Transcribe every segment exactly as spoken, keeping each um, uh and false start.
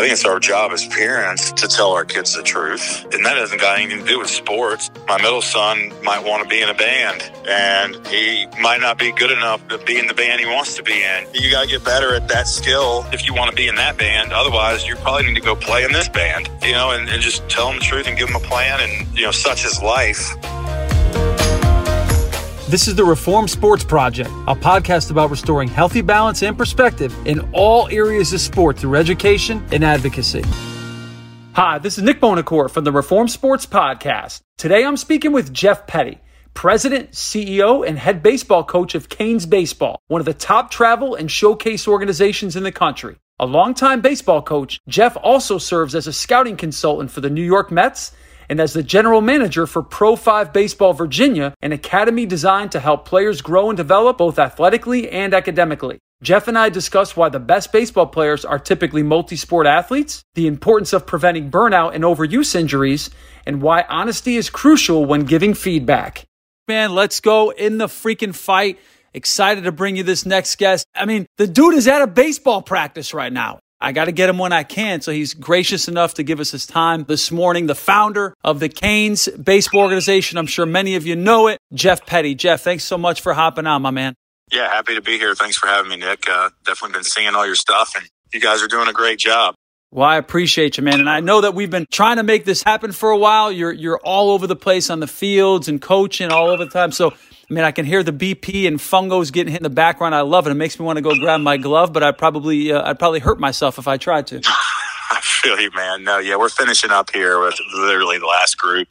think it's our job as parents to tell our kids the truth. And that hasn't got anything to do with sports. My middle son might want to be in a band, and he might not be good enough to be in the band he wants to be in. You got to get better at that skill if you want to be in that band. Otherwise, you probably need to go play in this band, you know, and, and just tell them the truth and give them a plan. And, you know, such is life. This is the Reform Sports Project, a podcast about restoring healthy balance and perspective in all areas of sport through education and advocacy. Hi, this is Nick Bonacore from the Reform Sports Podcast. Today I'm speaking with Jeff Petty, President, C E O, and head baseball coach of Canes Baseball, one of the top travel and showcase organizations in the country. A longtime baseball coach, Jeff also serves as a scouting consultant for the New York Mets and as the general manager for Pro five Baseball Virginia, an academy designed to help players grow and develop both athletically and academically. Jeff and I discuss why the best baseball players are typically multi-sport athletes, the importance of preventing burnout and overuse injuries, and why honesty is crucial when giving feedback. Man, let's go in the freaking fight. Excited to bring you this next guest. I mean, the dude is at a baseball practice right now. I got to get him when I can, so he's gracious enough to give us his time this morning. The founder of the Canes Baseball Organization, I'm sure many of you know it, Jeff Petty. Jeff, thanks so much for hopping on, my man. Yeah, happy to be here. Thanks for having me, Nick. Uh, definitely been seeing all your stuff, and you guys are doing a great job. Well, I appreciate you, man. And I know that we've been trying to make this happen for a while. You're you're all over the place on the fields and coaching all over the time. So, I mean, I can hear the B P and fungos getting hit in the background. I love it. It makes me want to go grab my glove, but I'd probably, uh, I'd probably hurt myself if I tried to. I feel you, man. No, yeah, we're finishing up here with literally the last group,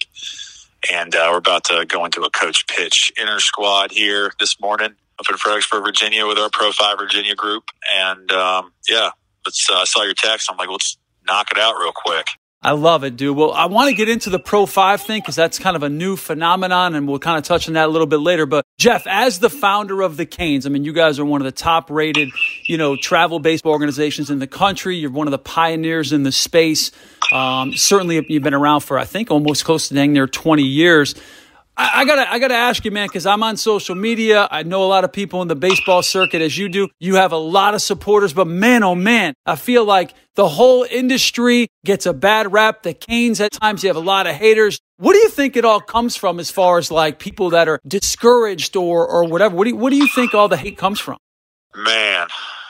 and uh, we're about to go into a coach pitch inter squad here this morning up in Fredericksburg, Virginia, with our Pro five Virginia group. And um, yeah, let's. Uh, I saw your text. I'm like, let's knock it out real quick. I love it, dude. Well, I want to get into the Pro five thing because that's kind of a new phenomenon, and we'll kind of touch on that a little bit later. But Jeff, as the founder of the Canes, I mean, you guys are one of the top-rated, you know, travel baseball organizations in the country. You're one of the pioneers in the space. Um, certainly, you've been around for, I think, almost close to dang near twenty years. I, I gotta, I gotta ask you, man, because I'm on social media. I know a lot of people in the baseball circuit, as you do. You have a lot of supporters, but man, oh man, I feel like the whole industry gets a bad rap. The Canes, at times, you have a lot of haters. What do you think it all comes from, as far as like people that are discouraged or or whatever? What do you, what do you think all the hate comes from? Man,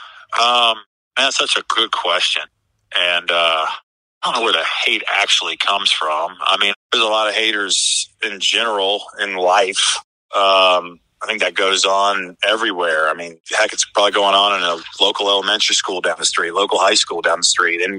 um, that's such a good question, and uh, I don't know where the hate actually comes from. I mean, there's a lot of haters in general in life. Um, I think that goes on everywhere. I mean, heck, it's probably going on in a local elementary school down the street, local high school down the street, and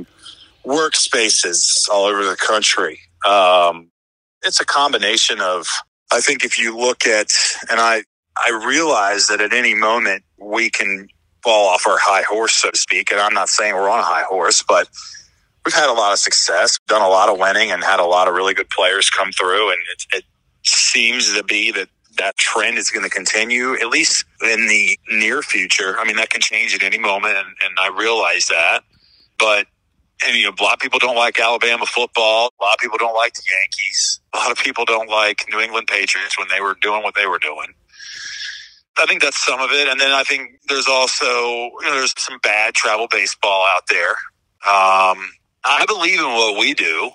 workspaces all over the country. Um, it's a combination of, I think if you look at, and I, I realize that at any moment we can fall off our high horse, so to speak. And I'm not saying we're on a high horse, but we've had a lot of success, done a lot of winning, and had a lot of really good players come through. And it, it seems to be that that trend is going to continue, at least in the near future. I mean, that can change at any moment, and, and I realize that. But and, you know, a lot of people don't like Alabama football. A lot of people don't like the Yankees. A lot of people don't like New England Patriots when they were doing what they were doing. I think that's some of it. And then I think there's also, you know, there's some bad travel baseball out there. Um, I believe in what we do,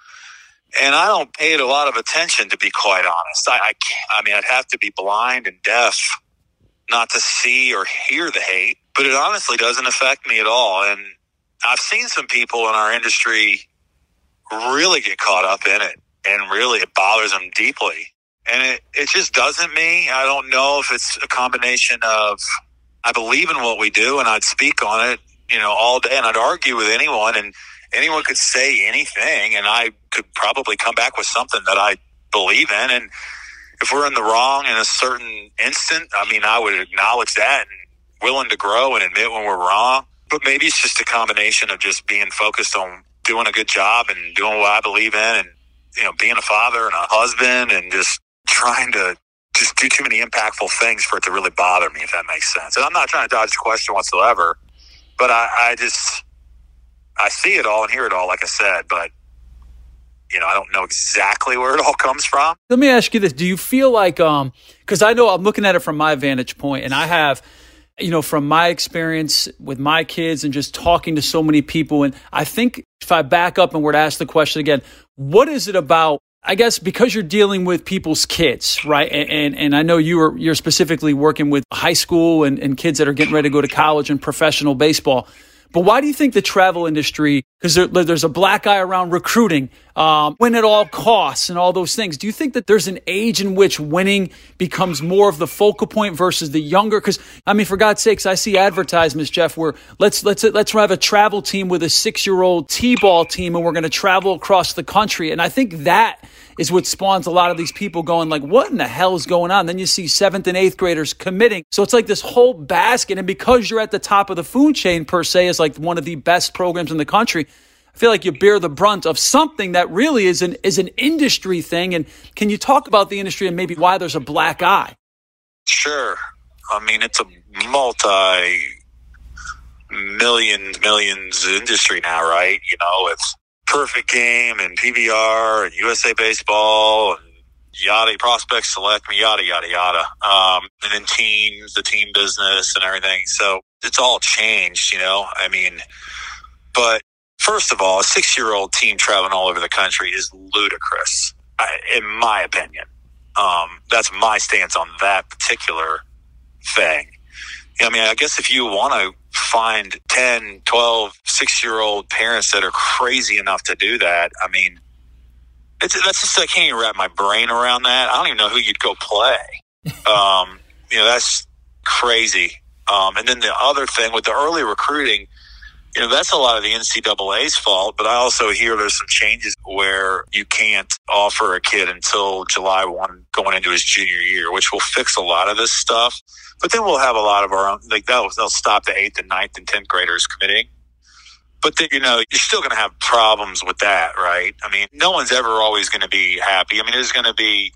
and I don't pay it a lot of attention, to be quite honest. I, I, can't, I mean, I'd have to be blind and deaf not to see or hear the hate, but it honestly doesn't affect me at all. And I've seen some people in our industry really get caught up in it, and really it bothers them deeply. And it, it just doesn't me. I don't know if it's a combination of I believe in what we do, and I'd speak on it, you know, all day, and I'd argue with anyone, and anyone could say anything, and I could probably come back with something that I believe in. And if we're in the wrong in a certain instant, I mean, I would acknowledge that and willing to grow and admit when we're wrong. But maybe it's just a combination of just being focused on doing a good job and doing what I believe in, and, you know, being a father and a husband, and just trying to just do too many impactful things for it to really bother me, if that makes sense. And I'm not trying to dodge the question whatsoever, but I, I just, I see it all and hear it all, like I said, but, you know, I don't know exactly where it all comes from. Let me ask you this. Do you feel like, um, because I know I'm looking at it from my vantage point, and I have you know, from my experience with my kids and just talking to so many people. And I think if I back up and were to ask the question again, what is it about, I guess, because you're dealing with people's kids, right? And and, and I know you are, you're specifically working with high school and, and kids that are getting ready to go to college and professional baseball. But why do you think the travel industry, because there, there's a black eye around recruiting, um, win at all costs and all those things. Do you think that there's an age in which winning becomes more of the focal point versus the younger? Because, I mean, for God's sakes, I see advertisements, Jeff, where let's let's let's have a travel team with a six-year-old T-ball team and we're going to travel across the country. And I think that is what spawns a lot of these people going like, what in the hell is going on? Then you see seventh and eighth graders committing. So it's like this whole basket. And because you're at the top of the food chain, per se, is like one of the best programs in the country, I feel like you bear the brunt of something that really is an is an industry thing. And can you talk about the industry and maybe why there's a black eye? Sure. I mean, it's a multi million millions industry now, right? You know, it's Perfect Game and P B R and U S A Baseball and yada, Prospect Select, yada, yada, yada. Um, and then teams, the team business and everything. So it's all changed, you know? I mean, but first of all, a six-year-old team traveling all over the country is ludicrous, I, in my opinion. Um, that's my stance on that particular thing. I mean, I guess if you want to find ten, twelve, six-year-old parents that are crazy enough to do that, I mean, it's, that's just, I can't even wrap my brain around that. I don't even know who you'd go play. Um, you know, that's crazy. Um, and then the other thing with the early recruiting, you know, that's a lot of the N C double A's fault, but I also hear there's some changes where you can't offer a kid until July first going into his junior year, which will fix a lot of this stuff. But then we'll have a lot of our own, like they'll, they'll stop the eighth and ninth and tenth graders committing. But then, you know, you're still going to have problems with that, right? I mean, no one's ever always going to be happy. I mean, there's going to be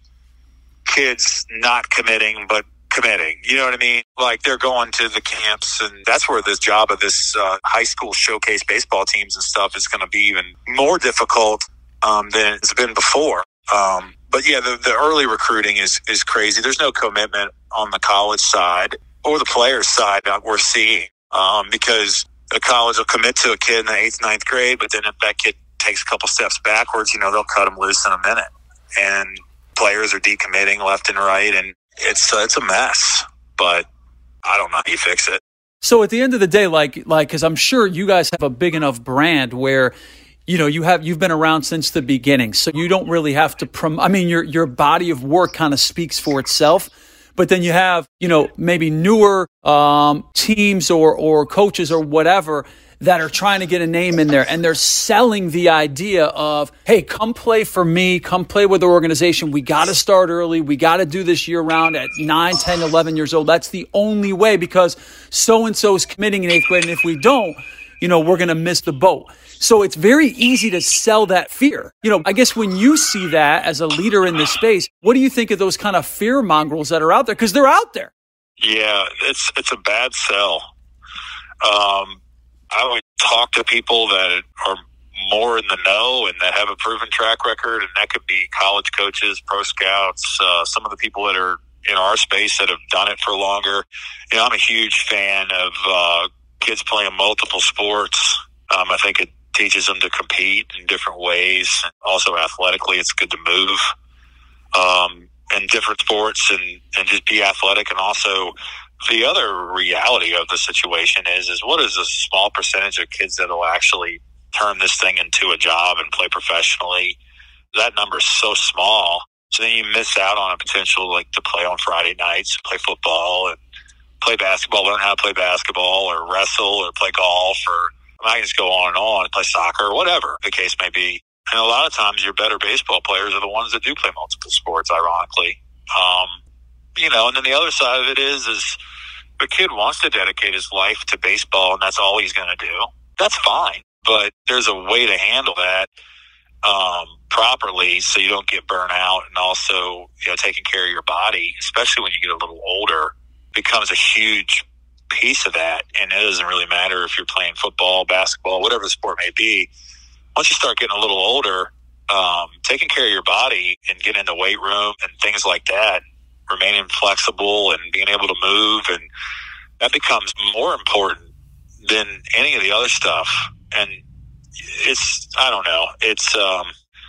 kids not committing, but committing. You know what I mean? Like they're going to the camps, and that's where this job of this uh, high school showcase baseball teams and stuff is going to be even more difficult um, than it's been before. Um, but yeah, the, the early recruiting is, is crazy. There's no commitment on the college side or the players' side that we're seeing um, because a college will commit to a kid in the eighth, ninth grade, but then if that kid takes a couple steps backwards, you know, they'll cut them loose in a minute. And players are decommitting left and right, and it's uh, it's a mess. But I don't know how you fix it. So at the end of the day, like like because I'm sure you guys have a big enough brand where, you know, you have you've been around since the beginning, so you don't really have to prom- I mean, your your body of work kind of speaks for itself. But then you have, you know, maybe newer um, teams or or coaches or whatever that are trying to get a name in there, and they're selling the idea of, hey, come play for me, come play with the organization. We got to start early. We got to do this year round at nine, ten, eleven years old. That's the only way because so-and-so is committing in eighth grade, and if we don't, you know, we're going to miss the boat. So it's very easy to sell that fear. You know, I guess when you see that as a leader in this space, what do you think of those kind of fear mongrels that are out there? Because they're out there. Yeah, it's it's a bad sell. Um, I would talk to people that are more in the know and that have a proven track record, and that could be college coaches, pro scouts, uh, some of the people that are in our space that have done it for longer. You know, I'm a huge fan of uh, kids playing multiple sports. Um, I think it teaches them to compete in different ways. Also athletically, it's good to move um, in different sports and, and just be athletic. And also the other reality of the situation is, is what is a small percentage of kids that will actually turn this thing into a job and play professionally? That number is so small. So then you miss out on a potential like to play on Friday nights, play football and play basketball, learn how to play basketball or wrestle or play golf, or I can just go on and on and play soccer or whatever the case may be. And a lot of times your better baseball players are the ones that do play multiple sports, ironically. Um, you know, and then the other side of it is, is the kid wants to dedicate his life to baseball and that's all he's going to do. That's fine. But there's a way to handle that um, properly so you don't get burnt out. And also, you know, taking care of your body, especially when you get a little older, becomes a huge piece of that. And it doesn't really matter if you're playing football, basketball, whatever the sport may be. Once you start getting a little older, um, taking care of your body and getting in the weight room and things like that, remaining flexible and being able to move and that becomes more important than any of the other stuff. And it's, I don't know, it's, um,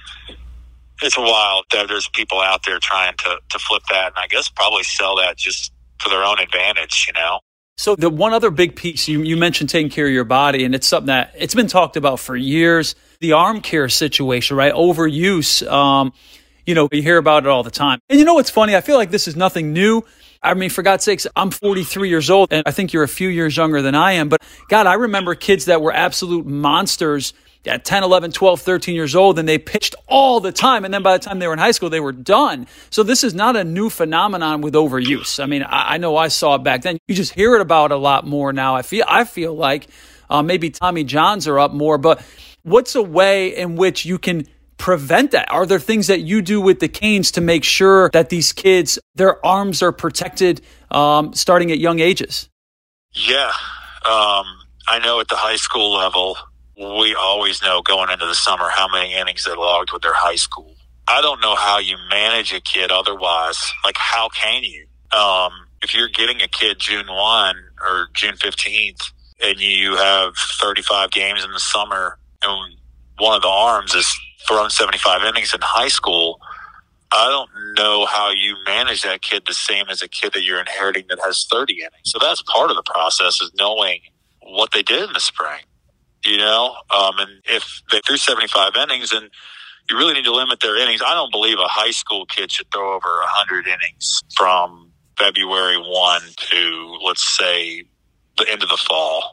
it's wild that there's people out there trying to, to flip that, and I guess probably sell that just for their own advantage, you know? So the one other big piece, you, you mentioned taking care of your body, and it's something that it's been talked about for years, the arm care situation, right? Overuse. Um, you know, you hear about it all the time. And you know what's funny? I feel like this is nothing new. I mean, for God's sakes, I'm forty-three years old, and I think you're a few years younger than I am. But God, I remember kids that were absolute monsters at ten, eleven, twelve, thirteen years old, and they pitched all the time. And then by the time they were in high school, they were done. So this is not a new phenomenon with overuse. I mean, I, I know I saw it back then. You just hear it about a lot more now. I feel, I feel like uh, maybe Tommy Johns are up more, but what's a way in which you can prevent that? Are there things that you do with the Canes to make sure that these kids, their arms are protected um, starting at young ages? Yeah. Um, I know at the high school level, we always know going into the summer how many innings they logged with their high school. I don't know how you manage a kid otherwise. Like, how can you? Um, if you're getting a kid June first or June fifteenth and you have thirty-five games in the summer and one of the arms is thrown seventy-five innings in high school, I don't know how you manage that kid the same as a kid that you're inheriting that has thirty innings. So that's part of the process, is knowing what they did in the spring. You know, um, and if they threw seventy-five innings, and you really need to limit their innings. I don't believe a high school kid should throw over one hundred innings from February first to, let's say, the end of the fall.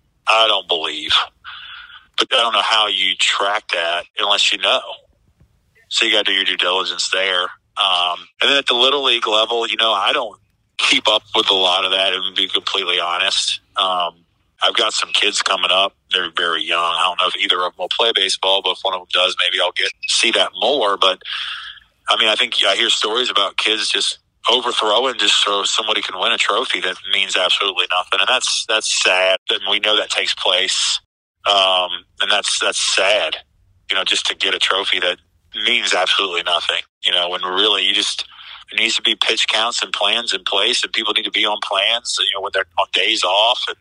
I don't believe. But I don't know how you track that unless you know. So you got to do your due diligence there. Um, and then at the Little League level, you know, I don't keep up with a lot of that, and be completely honest. Um, I've got some kids coming up. They're very young. I don't know if either of them will play baseball, but if one of them does, maybe I'll get to see that more. But, I mean, I think I hear stories about kids just overthrowing just so somebody can win a trophy that means absolutely nothing. And that's that's sad. And we know that takes place. Um, and that's that's sad, you know, just to get a trophy that means absolutely nothing. You know, when really you just – there needs to be pitch counts and plans in place, and people need to be on plans, you know, when they're on days off and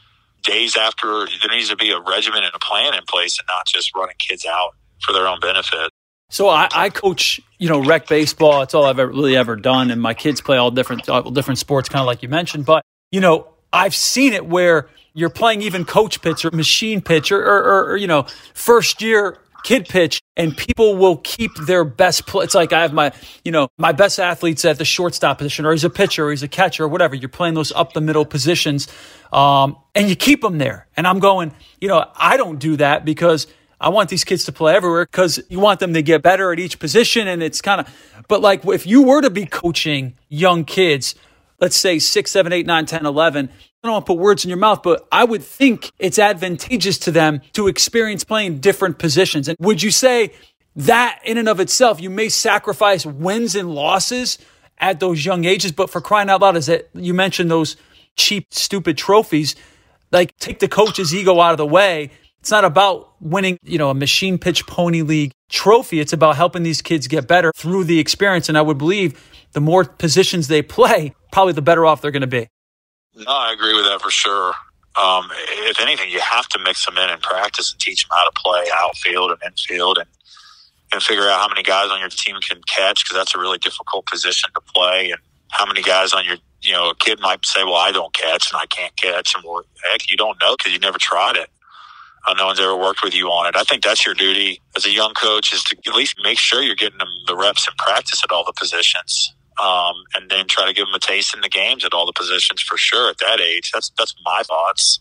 days after. There needs to be a regimen and a plan in place, and not just running kids out for their own benefit. So I, I coach, you know, rec baseball. It's all I've ever, really ever done, and my kids play all different all different sports, kind of like you mentioned. But, you know, I've seen it where you're playing even coach pitch or machine pitch or, or, or you know, first year kid pitch, and people will keep their best play. It's like I have my, you know, my best athletes at the shortstop position, or he's a pitcher, or he's a catcher, or whatever. You're playing those up the middle positions, um, and you keep them there. And I'm going, you know, I don't do that because I want these kids to play everywhere, because you want them to get better at each position. And it's kind of, but like if you were to be coaching young kids, let's say six, seven, eight, nine, ten, eleven, I don't want to put words in your mouth, but I would think it's advantageous to them to experience playing different positions. And would you say that in and of itself, you may sacrifice wins and losses at those young ages, but for crying out loud, is that you mentioned those cheap, stupid trophies, like take the coach's ego out of the way. It's not about winning, you know, a machine pitch pony league trophy. It's about helping these kids get better through the experience. And I would believe the more positions they play, probably the better off they're going to be. No, I agree with that for sure. Um, if anything, you have to mix them in and practice and teach them how to play outfield and infield, and, and figure out how many guys on your team can catch, because that's a really difficult position to play. And how many guys on your, you know, a kid might say, well, I don't catch and I can't catch. And well, heck, you don't know because you never tried it. Uh, no one's ever worked with you on it. I think that's your duty as a young coach, is to at least make sure you're getting them the reps and practice at all the positions. Um, and then try to give them a taste in the games at all the positions for sure at that age. That's that's my thoughts.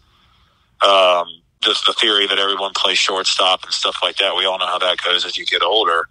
Um, just the theory that everyone plays shortstop and stuff like that. We all know how that goes as you get older.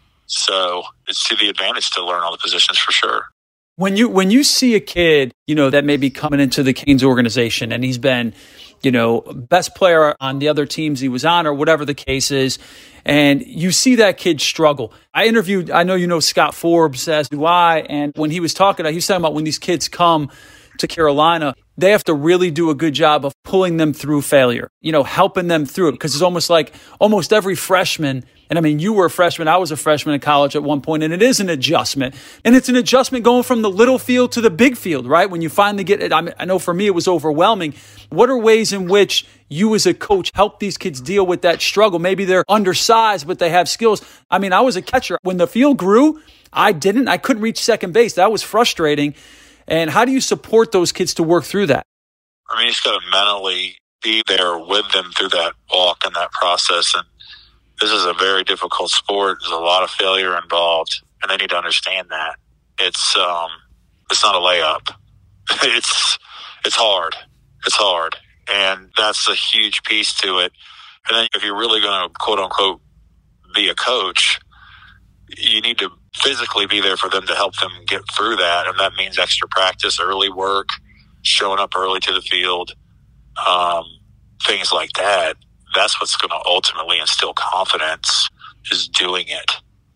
So it's to the advantage to learn all the positions for sure. When you when you see a kid, you know, that may be coming into the Canes organization, and he's been, you know, best player on the other teams he was on, or whatever the case is, and you see that kid struggle. I interviewed, I know you know Scott Forbes, as do I, and when he was talking, he was talking about when these kids come to Carolina, they have to really do a good job of pulling them through failure, you know, helping them through it. Because it's almost like almost every freshman, and I mean, you were a freshman, I was a freshman in college at one point, and it is an adjustment. And it's an adjustment going from the little field to the big field, right? When you finally get it, I mean, I know for me it was overwhelming. What are ways in which you as a coach help these kids deal with that struggle? Maybe they're undersized, but they have skills. I mean, I was a catcher. When the field grew, I didn't, I couldn't reach second base. That was frustrating. And how do you support those kids to work through that? I mean, you just got to mentally be there with them through that walk and that process. And this is a very difficult sport. There's a lot of failure involved, and they need to understand that. It's um, it's not a layup. It's it's hard. It's hard, and that's a huge piece to it. And then if you're really going to quote unquote be a coach, you need to physically be there for them to help them get through that. And that means extra practice, early work, showing up early to the field, um, things like that. That's what's going to ultimately instill confidence, is doing it.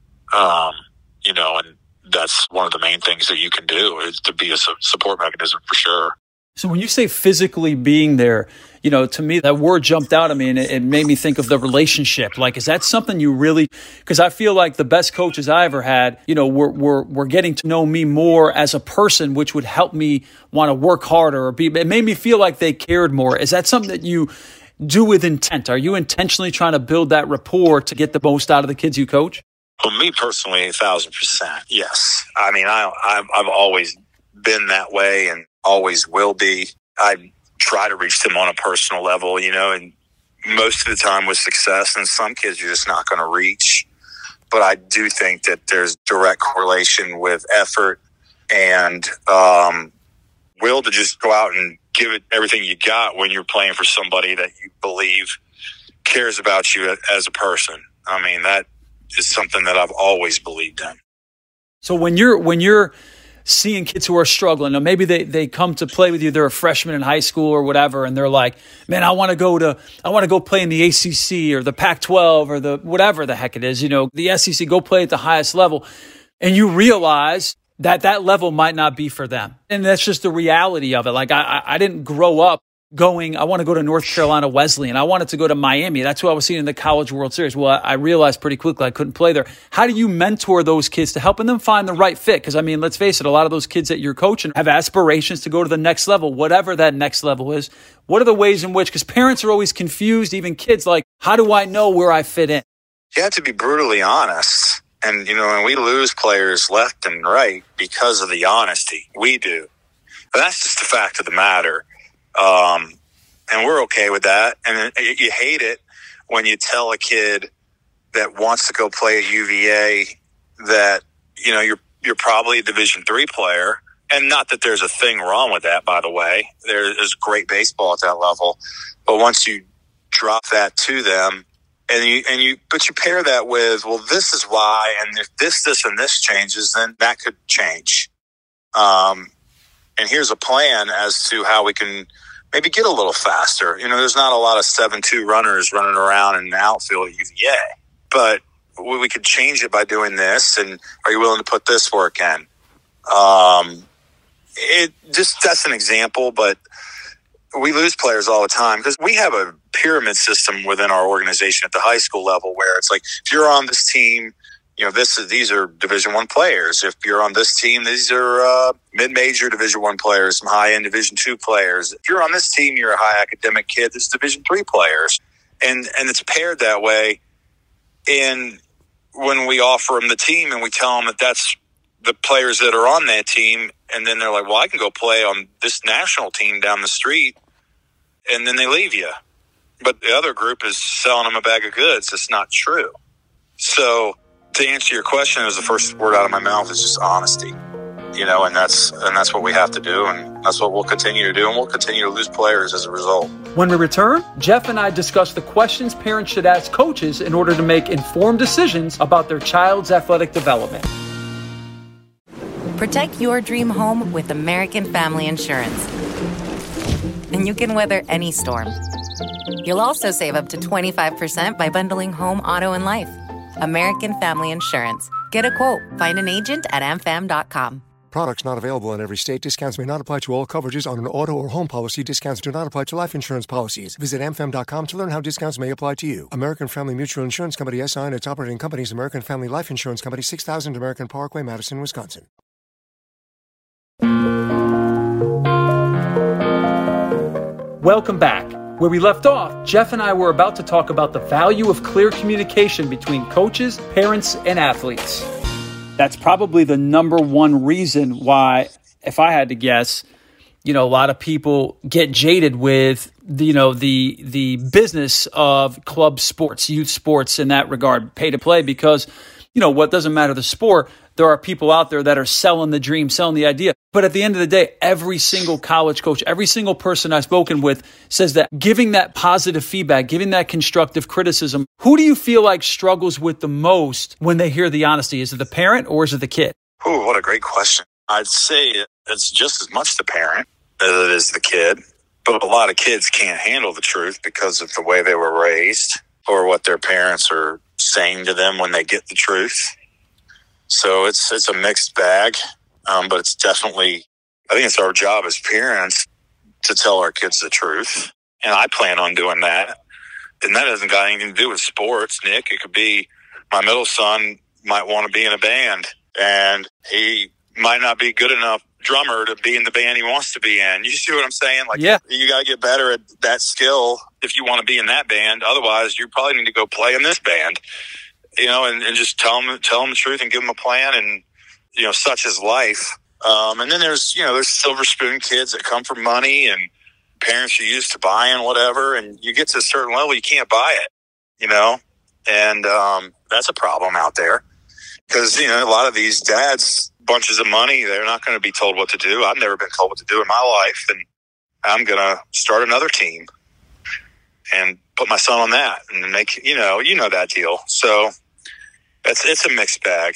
Um, you know, and that's one of the main things that you can do, is to be a support mechanism for sure. So when you say physically being there, you know, to me, that word jumped out at me and it, it made me think of the relationship. Like, is that something you really, because I feel like the best coaches I ever had, you know, were, were, were getting to know me more as a person, which would help me want to work harder or be, it made me feel like they cared more. Is that something that you do with intent? Are you intentionally trying to build that rapport to get the most out of the kids you coach? Well, me personally, a thousand percent. Yes. I mean, I, I've, I've always been that way and always will be. I try to reach them on a personal level, you know, and most of the time with success, and some kids you're just not going to reach. But I do think that there's direct correlation with effort and um, will to just go out and give it everything you got when you're playing for somebody that you believe cares about you as a person. I mean, that is something that I've always believed in. So when you're when you're seeing kids who are struggling, or maybe they, they come to play with you, they're a freshman in high school or whatever, and they're like, man, I want to go to, I want to go play in the A C C or the Pac twelve or the whatever the heck it is, you know, the S E C, go play at the highest level. And you realize that that level might not be for them. And that's just the reality of it. Like I, I didn't grow up going, I want to go to North Carolina Wesleyan. I wanted to go to Miami. That's who I was seeing in the College World Series. Well, I realized pretty quickly I couldn't play there. How do you mentor those kids to helping them find the right fit? Because, I mean, let's face it, a lot of those kids that you're coaching have aspirations to go to the next level, whatever that next level is. What are the ways in which, because parents are always confused, even kids, like, how do I know where I fit in? You have to be brutally honest. And, you know, when we lose players left and right because of the honesty, we do. But that's just the fact of the matter. Um, and we're okay with that. And you hate it when you tell a kid that wants to go play at U V A that, you know, you're, you're probably a Division three player. And not that there's a thing wrong with that, by the way. There's great baseball at that level. But once you drop that to them, and you, and you, but you pair that with, well, this is why, and if this, this, and this changes, then that could change. Um, and here's a plan as to how we can maybe get a little faster. You know, there's not a lot of seven two runners running around in the outfield at U V A, but we could change it by doing this. And are you willing to put this work in? Um, it just, that's an example, but we lose players all the time because we have a pyramid system within our organization at the high school level where it's like, if you're on this team, you know, this is, these are Division One players. If you're on this team, these are uh, mid-major Division One players, some high-end Division Two players. If you're on this team, you're a high academic kid. This is Division Three players, and and it's paired that way. And when we offer them the team and we tell them that that's the players that are on that team, and then they're like, "Well, I can go play on this national team down the street," and then they leave you. But the other group is selling them a bag of goods. It's not true. So, to answer your question, is the first word out of my mouth is just honesty, you know, and that's and that's what we have to do, and that's what we'll continue to do, and we'll continue to lose players as a result. When we return, Jeff and I discuss the questions parents should ask coaches in order to make informed decisions about their child's athletic development. Protect your dream home with American Family Insurance, and you can weather any storm. You'll also save up to twenty-five percent by bundling home, auto, and life. American Family Insurance. Get a quote. Find an agent at a m fam dot com. Products not available in every state. Discounts may not apply to all coverages on an auto or home policy. Discounts do not apply to life insurance policies. Visit am fam dot com to learn how discounts may apply to you. American Family Mutual Insurance Company S I and its operating companies, American Family Life Insurance Company, six thousand American Parkway, Madison, Wisconsin. Welcome back. Where we left off, Jeff and I were about to talk about the value of clear communication between coaches, parents, and athletes. That's probably the number one reason why, if I had to guess, you know, a lot of people get jaded with, you know, the the business of club sports, youth sports in that regard, pay to play, because, you know, what doesn't matter the sport, there are people out there that are selling the dream, selling the idea. But at the end of the day, every single college coach, every single person I've spoken with says that giving that positive feedback, giving that constructive criticism, who do you feel like struggles with the most when they hear the honesty? Is it the parent or is it the kid? Oh, what a great question. I'd say it's just as much the parent as it is the kid. But a lot of kids can't handle the truth because of the way they were raised or what their parents are saying to them when they get the truth. So it's it's a mixed bag, um, but it's definitely, I think it's our job as parents to tell our kids the truth. And I plan on doing that. And that hasn't got anything to do with sports, Nick. It could be my middle son might want to be in a band, and he might not be good enough drummer to be in the band he wants to be in. You see what I'm saying? Like, yeah. You got to get better at that skill if you want to be in that band. Otherwise, you probably need to go play in this band. You know, and, and just tell them, tell them the truth and give them a plan, and, you know, such is life. Um, and then there's, you know, there's silver spoon kids that come from money and parents are used to buying whatever, and you get to a certain level, you can't buy it, you know, and um, that's a problem out there because, you know, a lot of these dads, bunches of money, they're not going to be told what to do. I've never been told what to do in my life, and I'm going to start another team and put my son on that and make, you know, you know that deal. So it's, it's a mixed bag.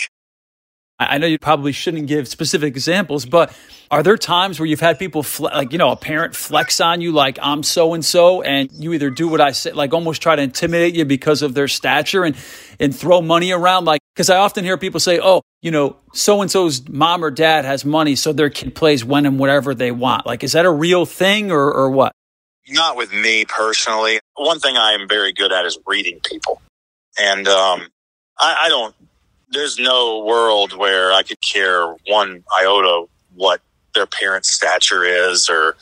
I know you probably shouldn't give specific examples, but are there times where you've had people fle- like, you know, a parent flex on you like I'm so-and-so, and you either do what I say, like almost try to intimidate you because of their stature and, and throw money around? Like, because I often hear people say, oh, you know, so-and-so's mom or dad has money, so their kid plays when and whatever they want. Like, is that a real thing or, or what? Not with me personally. One thing I am very good at is reading people. And um, I, I don't, there's no world where I could care one iota what their parents' stature is, or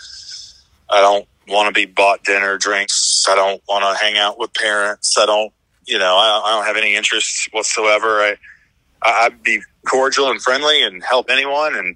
I don't want to be bought dinner, drinks. I don't want to hang out with parents. I don't, you know, I, I don't have any interest whatsoever. I, I'd be cordial and friendly and help anyone. And,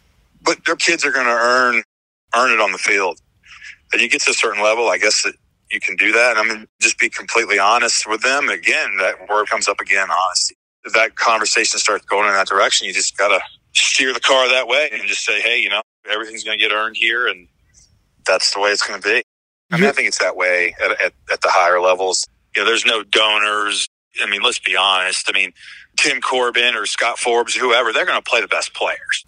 but their kids are going to earn, earn it on the field. And you get to a certain level, I guess that you can do that. And I mean, just be completely honest with them. Again, that word comes up again, honesty. If that conversation starts going in that direction, you just got to steer the car that way and just say, hey, you know, everything's going to get earned here, and that's the way it's going to be. I mean, I think it's that way at, at, at the higher levels. You know, there's no donors. I mean, let's be honest. I mean, Tim Corbin or Scott Forbes, whoever, they're going to play the best players.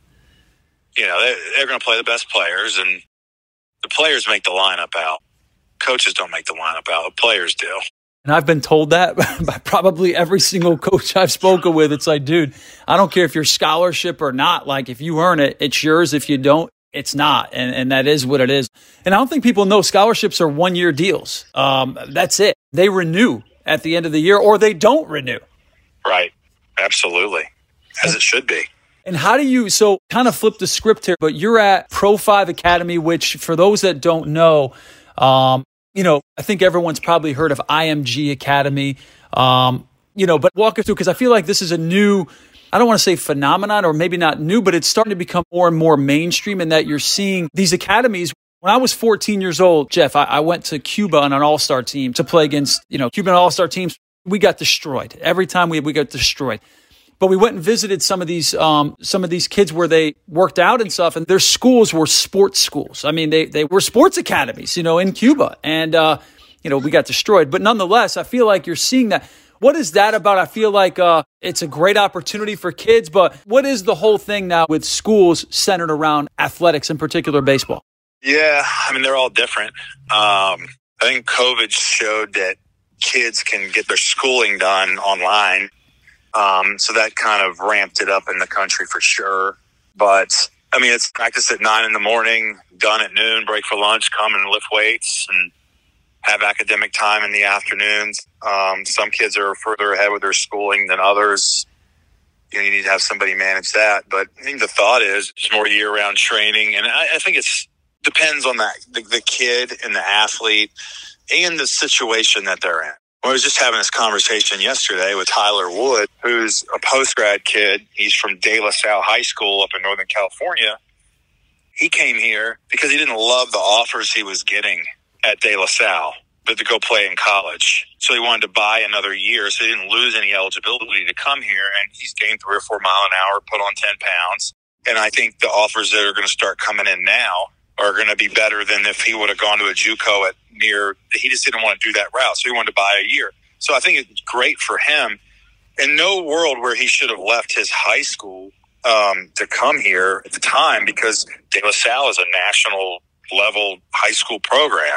You know, they, they're going to play the best players, and the players make the lineup out. Coaches don't make the lineup out. The players do. And I've been told that by probably every single coach I've spoken with. It's like, dude, I don't care if you're scholarship or not. Like, if you earn it, it's yours. If you don't, it's not. And, and that is what it is. And I don't think people know scholarships are one-year deals. Um, that's it. They renew at the end of the year, or they don't renew. Right. Absolutely. As it should be. And how do you, so kind of flip the script here, but you're at Pro five Academy, which for those that don't know, um, you know, I think everyone's probably heard of I M G Academy, um, you know, but walk us through, because I feel like this is a new, I don't want to say phenomenon, or maybe not new, but it's starting to become more and more mainstream in that you're seeing these academies. When I was fourteen years old, Jeff, I, I went to Cuba on an all-star team to play against, you know, Cuban all-star teams. We got destroyed. Every time we we got destroyed. But we went and visited some of these um, some of these kids where they worked out and stuff, and their schools were sports schools. I mean, they they were sports academies, you know, in Cuba, and uh, you know, we got destroyed. But nonetheless, I feel like you're seeing that. What is that about? I feel like uh, it's a great opportunity for kids, but what is the whole thing now with schools centered around athletics, in particular baseball? Yeah, I mean, they're all different. Um, I think COVID showed that kids can get their schooling done online. Um, so that kind of ramped it up in the country for sure. But, I mean, it's practice at nine in the morning, done at noon, break for lunch, come and lift weights, and have academic time in the afternoons. Um, some kids are further ahead with their schooling than others. You know, you need to have somebody manage that. But I think the thought is it's more year-round training. And I, I think it's depends on that the, the kid and the athlete and the situation that they're in. I was just having this conversation yesterday with Tyler Wood, who's a post-grad kid. He's from De La Salle High School up in Northern California. He came here because he didn't love the offers he was getting at De La Salle, but to go play in college. So he wanted to buy another year, so he didn't lose any eligibility to come here. And he's gained three or four mile an hour, put on ten pounds. And I think the offers that are going to start coming in now are going to be better than if he would have gone to a JUCO at near. He just didn't want to do that route, so he wanted to buy a year. So I think it's great for him. In no world where he should have left his high school um, to come here at the time, because De La Salle is a national level high school program.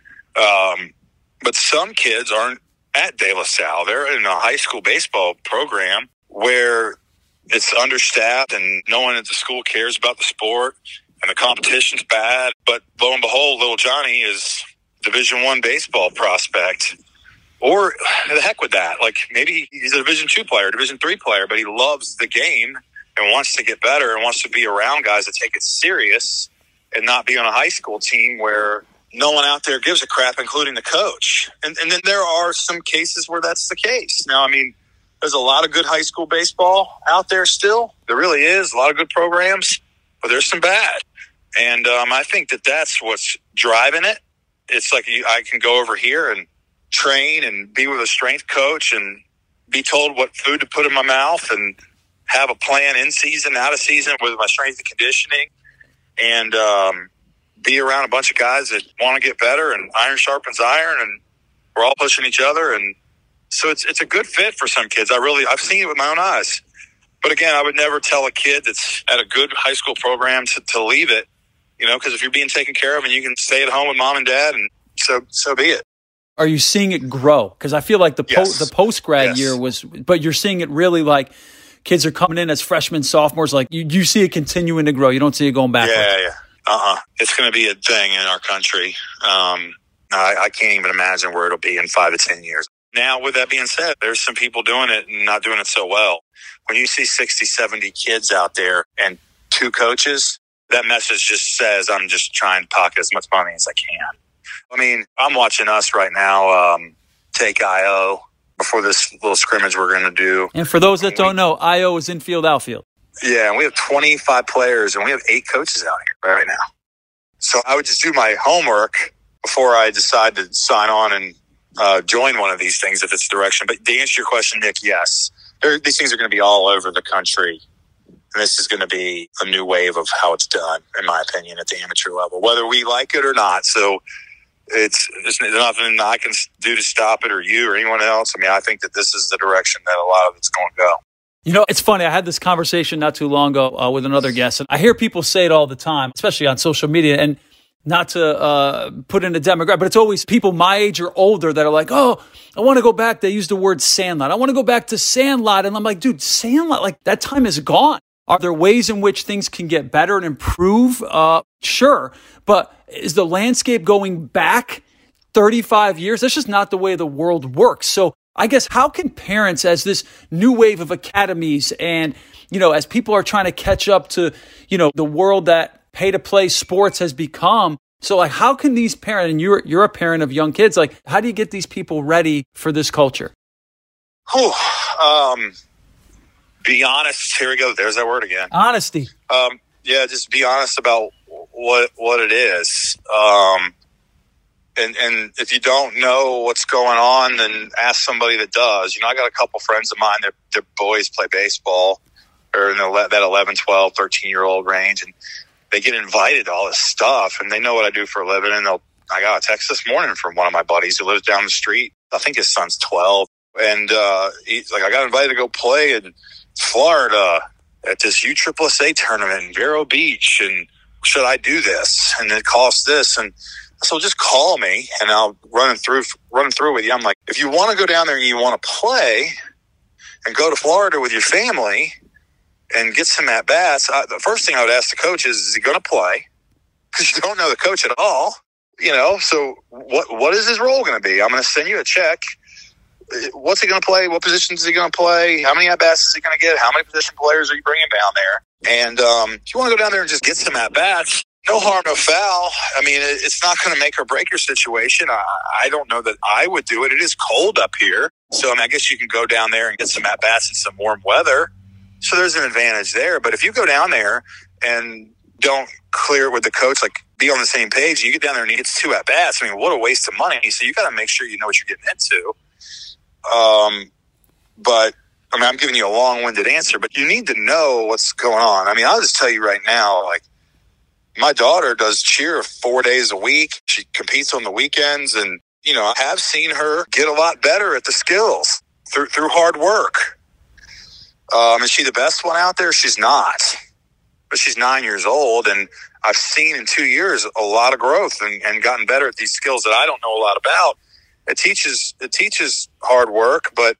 Um, but some kids aren't at De La Salle. They're in a high school baseball program where it's understaffed and no one at the school cares about the sport and the competition's bad. But lo and behold, little Johnny is Division One baseball prospect. Or the heck with that. Like maybe he's a Division Two player, Division Three player, but he loves the game and wants to get better and wants to be around guys that take it serious and not be on a high school team where no one out there gives a crap, including the coach. And, and then there are some cases where that's the case. Now, I mean, there's a lot of good high school baseball out there still. There really is a lot of good programs, but there's some bad. And um, I think that that's what's driving it. It's like you, I can go over here and train and be with a strength coach and be told what food to put in my mouth and have a plan in season, out of season with my strength and conditioning, and um, be around a bunch of guys that want to get better, and iron sharpens iron, and we're all pushing each other. And so it's it's a good fit for some kids. I really, I've seen it with my own eyes. But again, I would never tell a kid that's at a good high school program to, to leave it, you know, because if you're being taken care of and you can stay at home with mom and dad, and so so be it. Are you seeing it grow? Because I feel like the po- yes. the post-grad yes. year was, but you're seeing it really like kids are coming in as freshmen, sophomores. Like you, you see it continuing to grow. You don't see it going backwards. Yeah, yeah. Uh-uh. It's going to be a thing in our country. Um, I, I can't even imagine where it'll be in five to ten years. Now, with that being said, there's some people doing it and not doing it so well. When you see sixty, seventy kids out there and two coaches, that message just says, I'm just trying to pocket as much money as I can. I mean, I'm watching us right now um, take I O before this little scrimmage we're going to do. And for those that don't know, I O is infield, outfield. Yeah, and we have twenty-five players, and we have eight coaches out here right now. So I would just do my homework before I decide to sign on and uh, join one of these things if it's direction. But to answer your question, Nick, yes. There, these things are going to be all over the country. And this is going to be a new wave of how it's done, in my opinion, at the amateur level, whether we like it or not. So it's, it's nothing I can do to stop it, or you or anyone else. I mean, I think that this is the direction that a lot of it's going to go. You know, it's funny. I had this conversation not too long ago uh, with another guest, and I hear people say it all the time, especially on social media, and not to uh, put in a demographic, but it's always people my age or older that are like, oh, I want to go back. They use the word sandlot. I want to go back to sandlot. And I'm like, dude, sandlot, like that time is gone. Are there ways in which things can get better and improve? Uh, sure. But is the landscape going back thirty-five years? That's just not the way the world works. So I guess how can parents, as this new wave of academies and, you know, as people are trying to catch up to, you know, the world that pay-to-play sports has become, so like how can these parents, and you're you're a parent of young kids, like how do you get these people ready for this culture? Oh, um, be honest. Here we go. There's that word again. Honesty. Um, yeah, just be honest about what what it is. Um, and and if you don't know what's going on, then ask somebody that does. You know, I got a couple friends of mine. Their their boys play baseball, or in the, that eleven, twelve, thirteen-year-old range, and they get invited to all this stuff, and they know what I do for a living. And they'll, I got a text this morning from one of my buddies who lives down the street. I think his son's twelve, and uh, he's like, I got invited to go play in Florida at this U S S S A tournament in Vero Beach, and should I do this? And it costs this, and so just call me, and I'll run it through, run it through with you. I'm like, if you want to go down there and you want to play and go to Florida with your family, and get some at-bats, I, the first thing I would ask the coach is, is he going to play? Because you don't know the coach at all, you know, so what what is his role going to be? I'm going to send you a check. What's he going to play? What positions is he going to play? How many at-bats is he going to get? How many position players are you bringing down there? And um, if you want to go down there and just get some at-bats, no harm, no foul. I mean, it, it's not going to make or break your situation. I, I don't know that I would do it. It is cold up here. So, I mean, I guess you can go down there and get some at-bats in some warm weather. So there's an advantage there. But if you go down there and don't clear it with the coach, like be on the same page, you get down there and he gets two at-bats. I mean, what a waste of money. So you got to make sure you know what you're getting into. Um, but, I mean, I'm giving you a long-winded answer, but you need to know what's going on. I mean, I'll just tell you right now, like, my daughter does cheer four days a week. She competes on the weekends, and, you know, I have seen her get a lot better at the skills through through hard work. Um, is she the best one out there? She's not. But she's nine years old, and I've seen in two years a lot of growth and, and gotten better at these skills that I don't know a lot about. It teaches it teaches hard work, but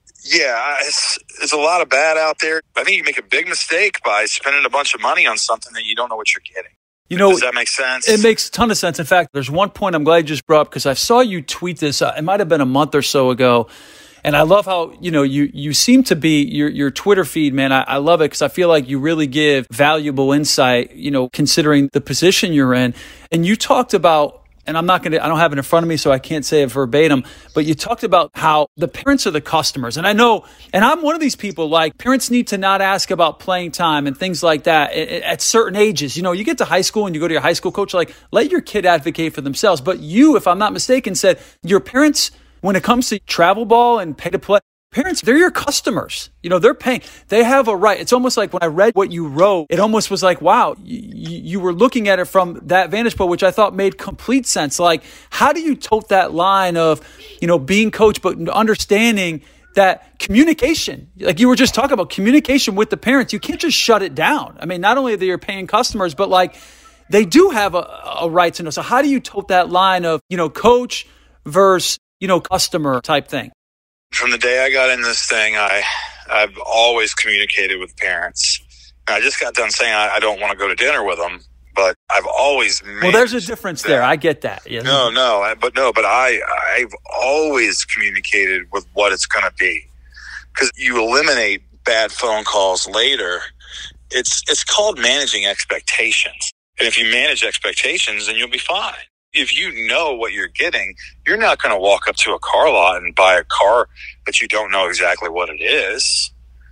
yeah, it's, it's a lot of bad out there. I think you make a big mistake by spending a bunch of money on something that you don't know what you're getting. You know, does that make sense? It makes a ton of sense. In fact, there's one point I'm glad you just brought up because I saw you tweet this. Uh, it might have been a month or so ago. And I love how, you know, you, you seem to be, your your Twitter feed, man, I, I love it because I feel like you really give valuable insight, you know, considering the position you're in. And you talked about, and I'm not going to, I don't have it in front of me, so I can't say it verbatim, but you talked about how the parents are the customers. And I know, and I'm one of these people, like, parents need to not ask about playing time and things like that at, at certain ages. You know, you get to high school and you go to your high school coach, like, let your kid advocate for themselves. But you, if I'm not mistaken, said your parents, when it comes to travel ball and pay to play, parents, they're your customers. You know, they're paying. They have a right. It's almost like when I read what you wrote, it almost was like, wow, you, you were looking at it from that vantage point, which I thought made complete sense. Like, how do you tote that line of, you know, being coach, but understanding that communication, like you were just talking about communication with the parents, you can't just shut it down. I mean, not only are they your paying customers, but like they do have a, a right to know. So how do you tote that line of, you know, coach versus, you know, customer type thing? From the day I got in this thing, I, I've always communicated with parents. And I just got done saying I, I don't want to go to dinner with them, but I've always managed. Well, there's a difference that. there. I get that. Yeah. No, no, I, but no, but I, I've always communicated with what it's going to be, because you eliminate bad phone calls later. It's it's called managing expectations, and if you manage expectations, then you'll be fine. If you know what you're getting, you're not going to walk up to a car lot and buy a car that you don't know exactly what it is.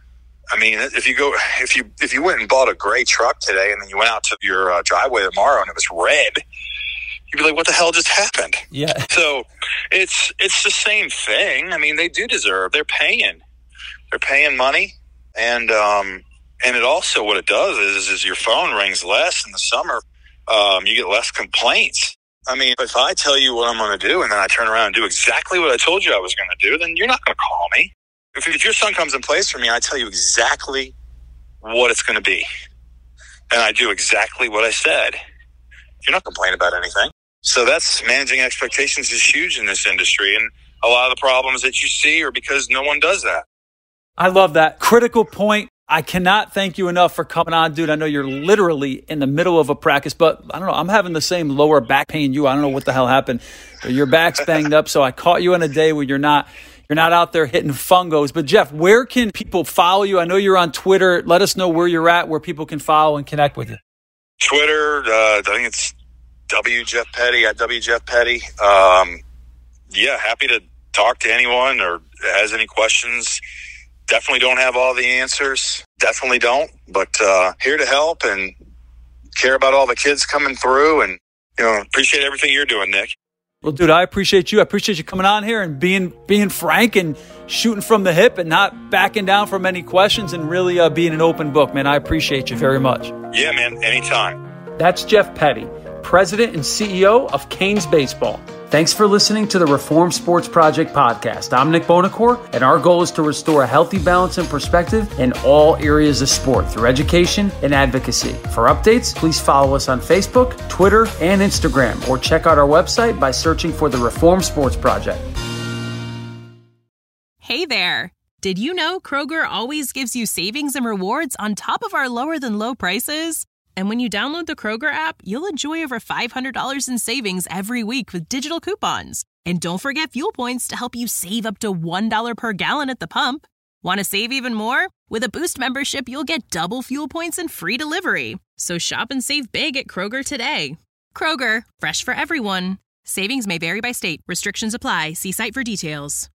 I mean, if you go, if you if you went and bought a gray truck today and then you went out to your uh, driveway tomorrow and it was red, you'd be like, "What the hell just happened?" Yeah. So it's it's the same thing. I mean, they do deserve. They're paying. They're paying money, and um, and it also what it does is is your phone rings less in the summer. Um, you get less complaints. I mean, if I tell you what I'm going to do and then I turn around and do exactly what I told you I was going to do, then you're not going to call me. If, if your son comes and plays for me, I tell you exactly what it's going to be. And I do exactly what I said. You're not complaining about anything. So that's managing expectations is huge in this industry. And a lot of the problems that you see are because no one does that. I love that. Critical point. I cannot thank you enough for coming on, dude. I know you're literally in the middle of a practice, but I don't know. I'm having the same lower back pain you. I don't know what the hell happened. Your back's banged up, so I caught you on a day where you're not you're not out there hitting fungos. But Jeff, where can people follow you? I know you're on Twitter. Let us know where you're at, where people can follow and connect with you. Twitter, uh, I think it's W Jeff Petty at W Jeff Petty. Um, yeah, happy to talk to anyone or has any questions. Definitely don't have all the answers. Definitely don't. But uh, here to help and care about all the kids coming through. And, you know, appreciate everything you're doing, Nick. Well, dude, I appreciate you. I appreciate you coming on here and being being frank and shooting from the hip and not backing down from any questions and really uh, being an open book, man. I appreciate you very much. Yeah, man. Anytime. That's Jeff Petty, President and C E O of Canes Baseball. Thanks for listening to the Reform Sports Project podcast. I'm Nick Bonacore, and our goal is to restore a healthy balance and perspective in all areas of sport through education and advocacy. For updates, please follow us on Facebook, Twitter, and Instagram, or check out our website by searching for the Reform Sports Project. Hey there. Did you know Kroger always gives you savings and rewards on top of our lower-than-low prices? And when you download the Kroger app, you'll enjoy over five hundred dollars in savings every week with digital coupons. And don't forget fuel points to help you save up to one dollar per gallon at the pump. Want to save even more? With a Boost membership, you'll get double fuel points and free delivery. So shop and save big at Kroger today. Kroger, fresh for everyone. Savings may vary by state. Restrictions apply. See site for details.